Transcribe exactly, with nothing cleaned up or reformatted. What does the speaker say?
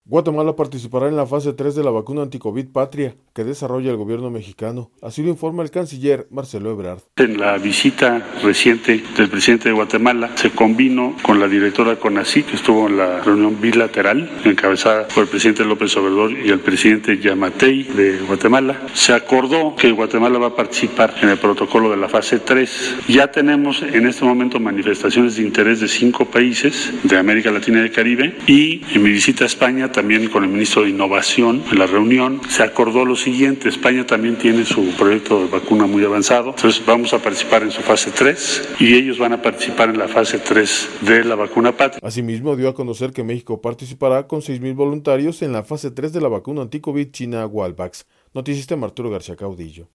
Guatemala participará en la fase tres de la vacuna anticovid Patria que desarrolla el gobierno mexicano. Así lo informa el canciller Marcelo Ebrard. En la visita reciente del presidente de Guatemala se convino con la directora CONACYT, que estuvo en la reunión bilateral encabezada por el presidente López Obrador y el presidente Yamatei de Guatemala. Se acordó que Guatemala va a participar en el protocolo de la fase tres. Ya tenemos en este momento manifestaciones de interés de cinco países de América Latina y el Caribe, y en mi visita a España también con el ministro de Innovación en la reunión se acordó lo siguiente: España también tiene su proyecto de vacuna muy avanzado, entonces vamos a participar en su fase tres y ellos van a participar en la fase tres de la vacuna Patria. Asimismo, dio a conocer que México participará con seis mil voluntarios en la fase tres de la vacuna anticovid china Walvax. Noticista Arturo García Caudillo.